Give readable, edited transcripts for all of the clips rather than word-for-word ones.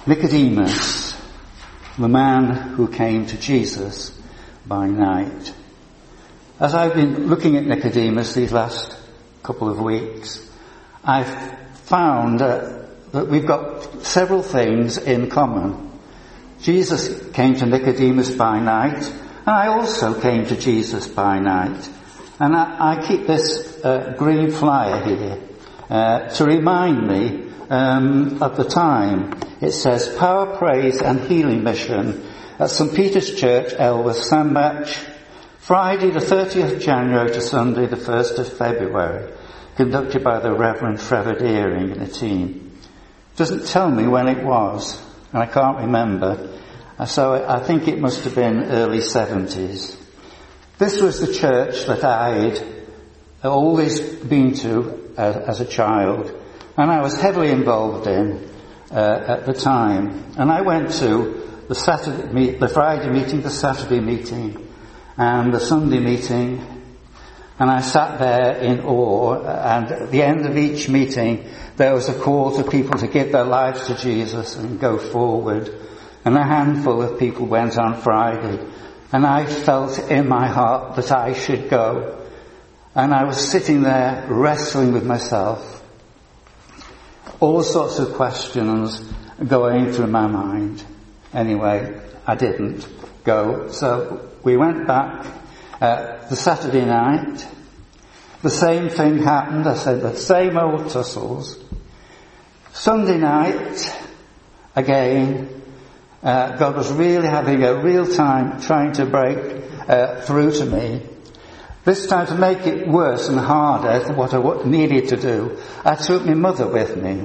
Nicodemus, the man who came to Jesus by night. As I've been looking at Nicodemus these last couple of weeks, I've found that we've got several things in common. Jesus came to Nicodemus by night, and I also came to Jesus by night. And I keep this green flyer here to remind me of the time. It says, Power, Praise and Healing Mission at St. Peter's Church, Elworth, Sandbach, Friday the 30th January to Sunday the 1st of February, conducted by the Reverend Trevor Deering and a team. Doesn't tell me when it was, and I can't remember, so I think it must have been early 70s. This was the church that I'd always been to as a child, and I was heavily involved in at the time. And I went to the Friday meeting, the Saturday meeting, and the Sunday meeting, and I sat there in awe, and at the end of each meeting there was a call to people to give their lives to Jesus and go forward, and a handful of people went on Friday, and I felt in my heart that I should go, and I was sitting there wrestling with myself, all sorts of questions going through my mind. Anyway, I didn't go, so we went back the Saturday night. The same thing happened. I said the same old tussles. Sunday night, again, God was really having a real time trying to break through to me. This time, to make it worse and harder than what I needed to do, I took my mother with me.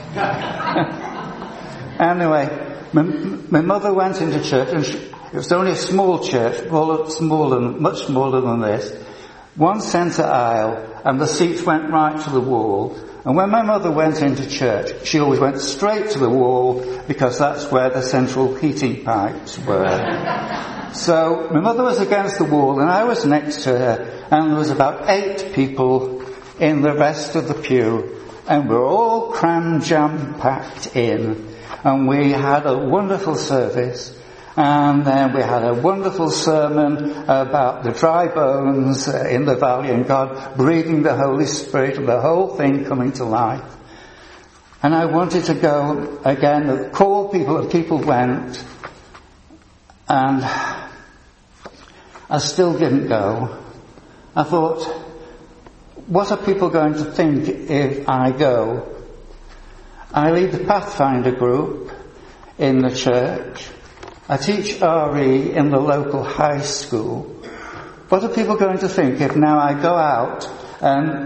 Anyway, my mother went into church, and it was only a small church, much smaller than this. One centre aisle, and the seats went right to the wall. And when my mother went into church, she always went straight to the wall, because that's where the central heating pipes were. So my mother was against the wall, and I was next to her, and there was about 8 people in the rest of the pew, and we were all crammed, jam-packed in, and we had a wonderful service. And then we had a wonderful sermon about the dry bones in the valley and God breathing the Holy Spirit and the whole thing coming to life. And I wanted to go again, call people, and people went. And I still didn't go. I thought, what are people going to think if I go? I lead the Pathfinder group in the church. I teach RE in the local high school. What are people going to think if now I go out and,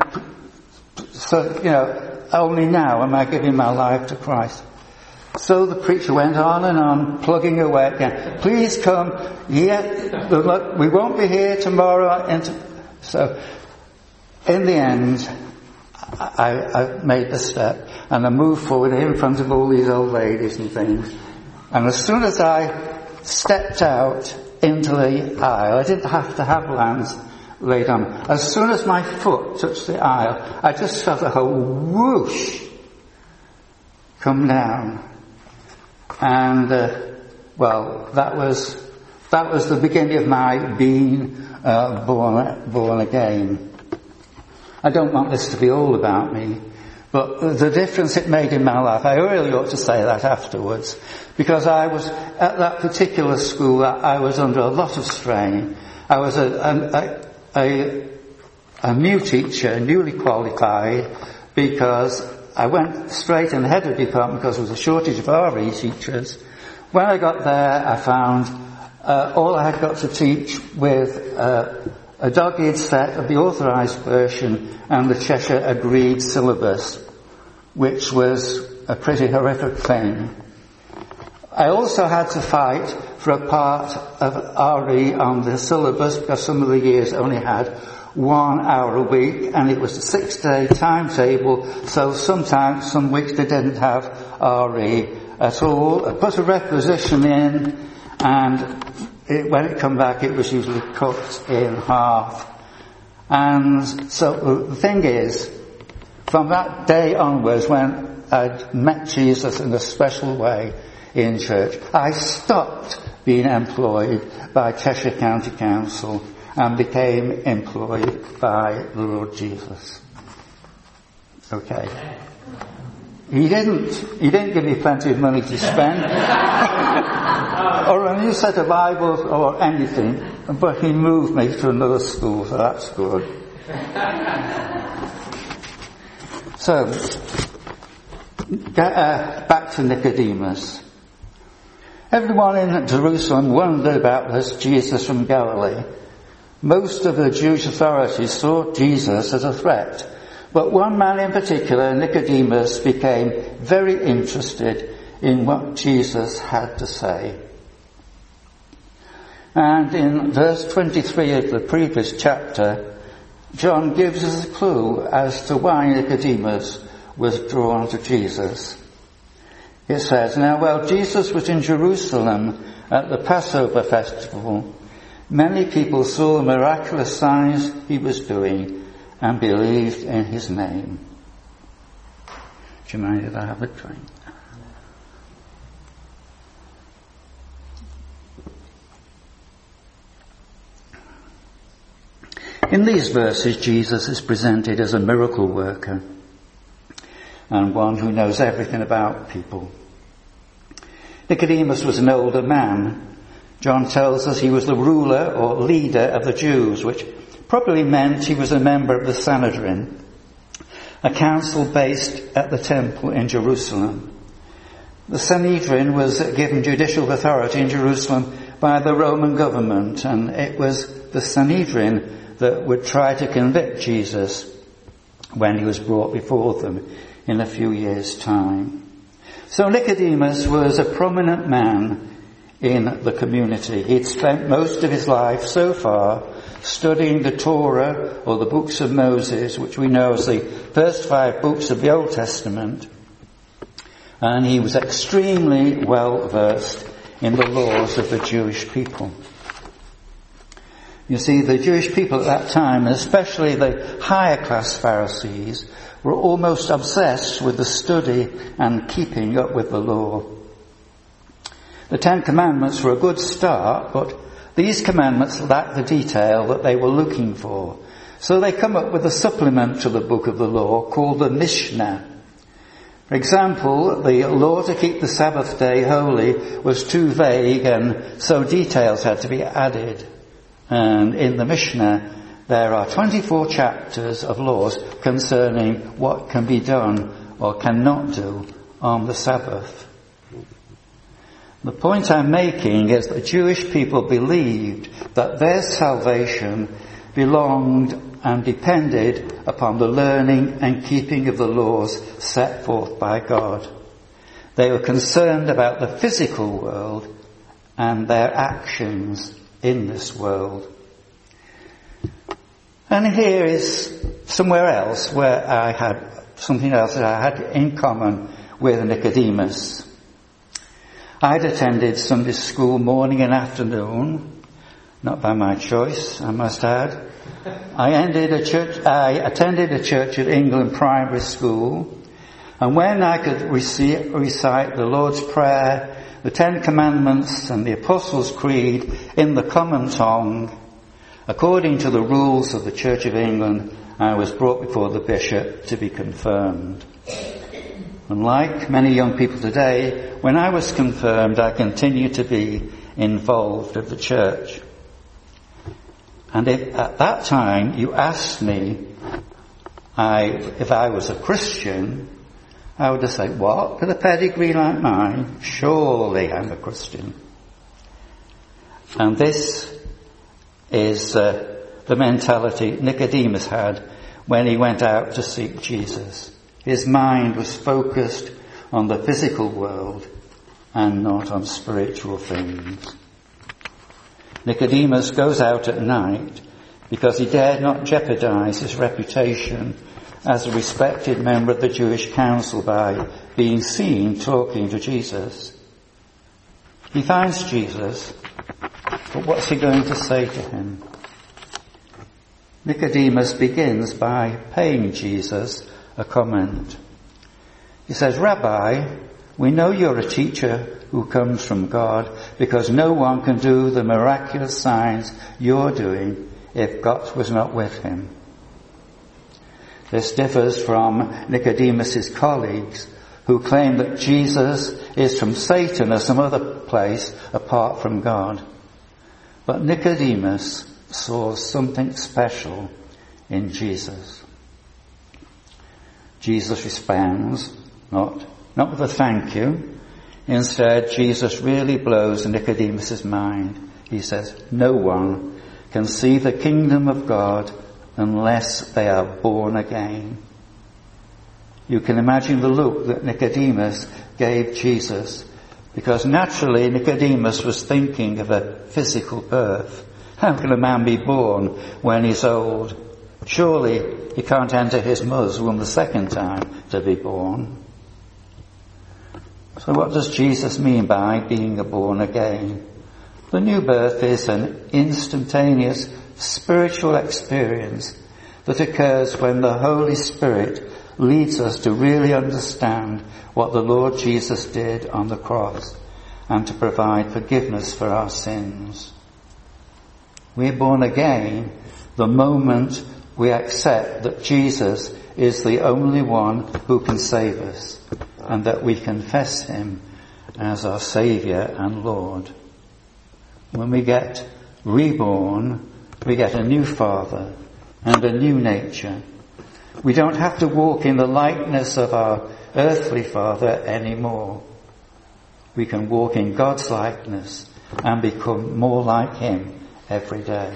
only now am I giving my life to Christ? So the preacher went on and on, plugging away again. Please come. Yeah, we won't be here tomorrow. So, in the end, I made the step, and I moved forward in front of all these old ladies and things. And as soon as I stepped out into the aisle, I didn't have to have hands laid on. As soon as my foot touched the aisle, I just felt a whole whoosh come down. And, that was the beginning of my being born again. I don't want this to be all about me, but the difference it made in my life, I really ought to say that afterwards, because I was, at that particular school, I was under a lot of strain. I was a new teacher, newly qualified, because I went straight in the head of the department because there was a shortage of RE teachers. When I got there, I found all I had got to teach with a dog-eared set of the authorised version and the Cheshire agreed syllabus, which was a pretty horrific thing. I also had to fight for a part of RE on the syllabus because some of the years only had 1 hour a week, and it was a 6-day timetable, so sometimes, some weeks they didn't have RE at all. I put a requisition in, and when it come back, it was usually cut in half. And so the thing is, from that day onwards, when I met Jesus in a special way, in church. I stopped being employed by Cheshire County Council and became employed by the Lord Jesus. Okay. He didn't give me plenty of money to spend, or a new set of Bibles or anything, but he moved me to another school, so that's good. So, back to Nicodemus. Everyone in Jerusalem wondered about this Jesus from Galilee. Most of the Jewish authorities saw Jesus as a threat, but one man in particular, Nicodemus, became very interested in what Jesus had to say. And in verse 23 of the previous chapter, John gives us a clue as to why Nicodemus was drawn to Jesus. It says, "Now while Jesus was in Jerusalem at the Passover festival, many people saw the miraculous signs he was doing and believed in his name." Do you mind if I have a drink? In these verses, Jesus is presented as a miracle worker and one who knows everything about people. Nicodemus was an older man. John tells us he was the ruler or leader of the Jews, which probably meant he was a member of the Sanhedrin, a council based at the temple in Jerusalem. The Sanhedrin was given judicial authority in Jerusalem by the Roman government, and it was the Sanhedrin that would try to convict Jesus when he was brought before them in a few years' time. So Nicodemus was a prominent man in the community. He'd spent most of his life so far studying the Torah, or the books of Moses, which we know as the first 5 books of the Old Testament. And he was extremely well versed in the laws of the Jewish people. You see, the Jewish people at that time, especially the higher class Pharisees, were almost obsessed with the study and keeping up with the law. The 10 Commandments were a good start, but these commandments lacked the detail that they were looking for. So they come up with a supplement to the book of the law called the Mishnah. For example, the law to keep the Sabbath day holy was too vague, and so details had to be added. And in the Mishnah, there are 24 chapters of laws concerning what can be done or cannot do on the Sabbath. The point I'm making is that Jewish people believed that their salvation belonged and depended upon the learning and keeping of the laws set forth by God. They were concerned about the physical world and their actions in this world. And here is somewhere else where I had something else that I had in common with Nicodemus. I'd attended Sunday school morning and afternoon, not by my choice, I must add. I attended a Church of England primary school, and when I could recite the Lord's Prayer, the 10 Commandments and the Apostles' Creed in the common tongue, according to the rules of the Church of England, I was brought before the bishop to be confirmed. Unlike many young people today, when I was confirmed, I continued to be involved with the church. And if at that time you asked me if I was a Christian, I would just say, what? With a pedigree like mine? Surely I'm a Christian. And this is the mentality Nicodemus had when he went out to seek Jesus. His mind was focused on the physical world and not on spiritual things. Nicodemus goes out at night because he dared not jeopardize his reputation as a respected member of the Jewish council by being seen talking to Jesus. He finds Jesus, but what's he going to say to him? Nicodemus begins by paying Jesus a comment. He says, "Rabbi, "We know you're a teacher who comes from God, because no one can do the miraculous signs you're doing if God was not with him." This differs from Nicodemus's colleagues, who claim that Jesus is from Satan or some other place apart from God. But Nicodemus saw something special in Jesus. Jesus responds, not with a thank you. Instead, Jesus really blows Nicodemus's mind. He says, "No one can see the kingdom of God unless they are born again." You can imagine the look that Nicodemus gave Jesus, because naturally Nicodemus was thinking of a physical birth. How can a man be born when he's old? Surely he can't enter his mother's womb the second time to be born. So what does Jesus mean by being born again? The new birth is an instantaneous spiritual experience that occurs when the Holy Spirit leads us to really understand what the Lord Jesus did on the cross and to provide forgiveness for our sins. We're born again the moment we accept that Jesus is the only one who can save us and that we confess him as our Saviour and Lord. When we get reborn, we get a new father and a new nature. We don't have to walk in the likeness of our earthly father anymore. We can walk in God's likeness and become more like him every day.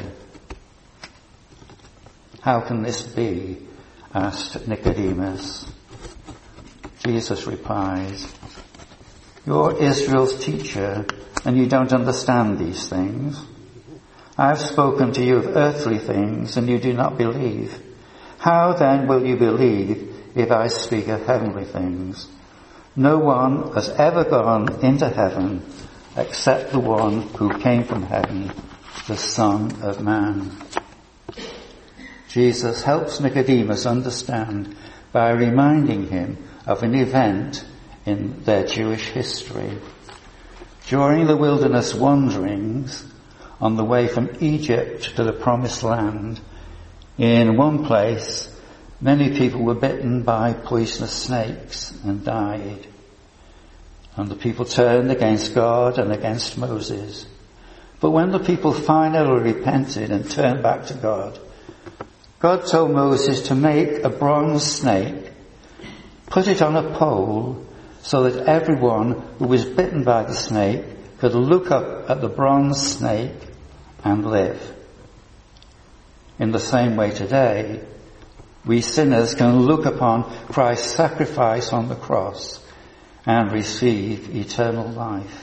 "How can this be?" asked Nicodemus. Jesus replies, "You're Israel's teacher and you don't understand these things. I have spoken to you of earthly things and you do not believe. How then will you believe if I speak of heavenly things? No one has ever gone into heaven except the one who came from heaven, the Son of Man." Jesus helps Nicodemus understand by reminding him of an event in their Jewish history. During the wilderness wanderings on the way from Egypt to the Promised Land, in one place, many people were bitten by poisonous snakes and died. And the people turned against God and against Moses. But when the people finally repented and turned back to God, God told Moses to make a bronze snake, put it on a pole, so that everyone who was bitten by the snake could look up at the bronze snake and live. In the same way today, we sinners can look upon Christ's sacrifice on the cross and receive eternal life.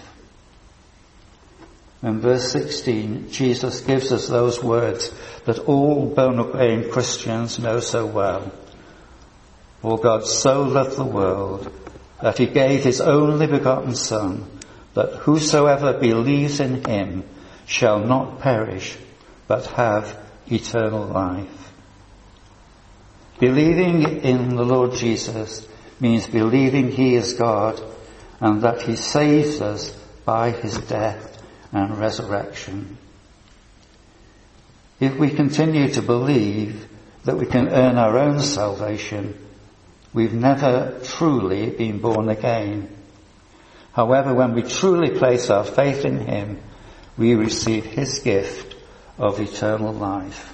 In verse 16, Jesus gives us those words that all born-again Christians know so well. For God so loved the world that he gave his only begotten Son, that whosoever believes in him shall not perish, but have eternal life. Believing in the Lord Jesus means believing he is God and that he saves us by his death and resurrection. If we continue to believe that we can earn our own salvation, we've never truly been born again. However, when we truly place our faith in him, we receive his gift of eternal life.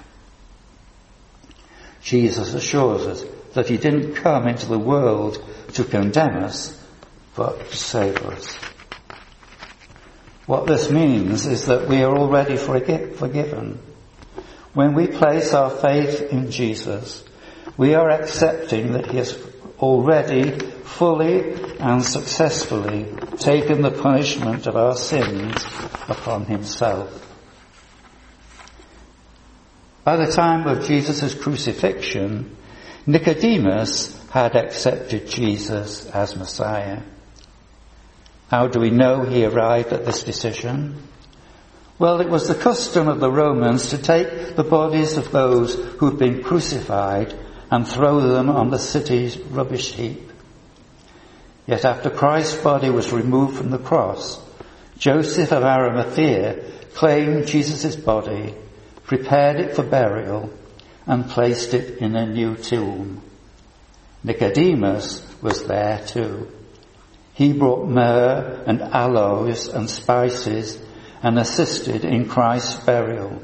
Jesus assures us that he didn't come into the world to condemn us, but to save us. What this means is that we are already forgiven. When we place our faith in Jesus, we are accepting that he has already fully and successfully taken the punishment of our sins upon himself. By the time of Jesus' crucifixion, Nicodemus had accepted Jesus as Messiah. How do we know he arrived at this decision? Well, it was the custom of the Romans to take the bodies of those who had been crucified and throw them on the city's rubbish heap. Yet after Christ's body was removed from the cross, Joseph of Arimathea claimed Jesus' body, prepared it for burial, and placed it in a new tomb. Nicodemus was there too. He brought myrrh and aloes and spices and assisted in Christ's burial.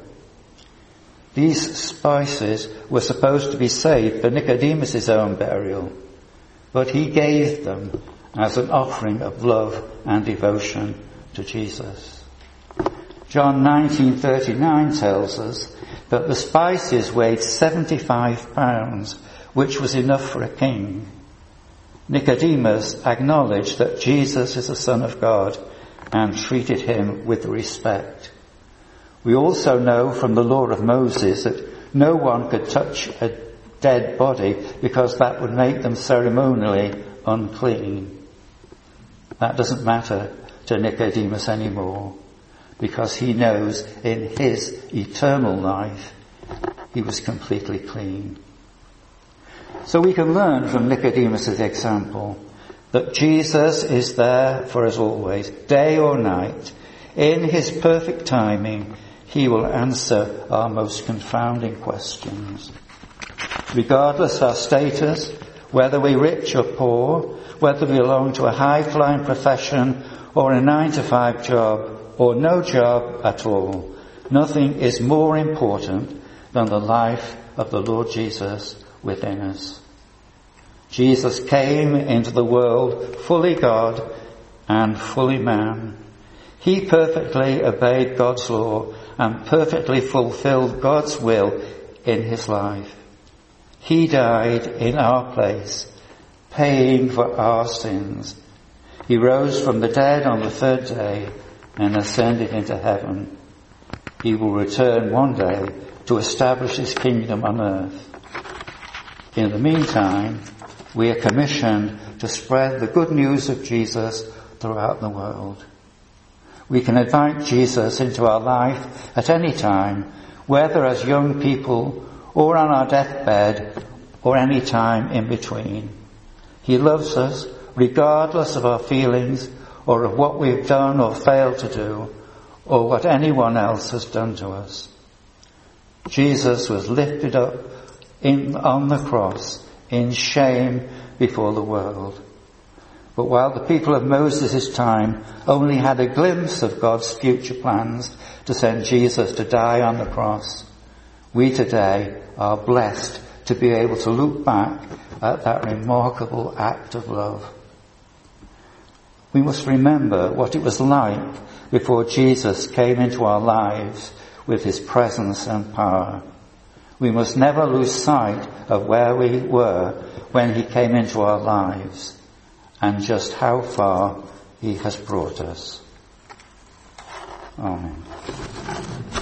These spices were supposed to be saved for Nicodemus' own burial, but he gave them as an offering of love and devotion to Jesus. John 19:39 tells us that the spices weighed 75 pounds, which was enough for a king. Nicodemus acknowledged that Jesus is the Son of God and treated him with respect. We also know from the law of Moses that no one could touch a dead body because that would make them ceremonially unclean. That doesn't matter to Nicodemus anymore, because he knows in his eternal life he was completely clean. So we can learn from Nicodemus' example that Jesus is there for us always, day or night. In his perfect timing, he will answer our most confounding questions. Regardless of our status, whether we're rich or poor, whether we belong to a high-flying profession or a 9-to-5 job or no job at all, nothing is more important than the life of the Lord Jesus within us. Jesus came into the world fully God and fully man. He perfectly obeyed God's law and perfectly fulfilled God's will in his life. He died in our place, paying for our sins. He rose from the dead on the third day and ascended into heaven. He will return one day to establish his kingdom on earth. In the meantime, we are commissioned to spread the good news of Jesus throughout the world. We can invite Jesus into our life at any time, whether as young people or on our deathbed or any time in between. He loves us regardless of our feelings or of what we've done or failed to do or what anyone else has done to us. Jesus was lifted up on the cross in shame before the world. But while the people of Moses' time only had a glimpse of God's future plans to send Jesus to die on the cross, we today are blessed to be able to look back at that remarkable act of love. We must remember what it was like before Jesus came into our lives with his presence and power. We must never lose sight of where we were when he came into our lives and just how far he has brought us. Amen.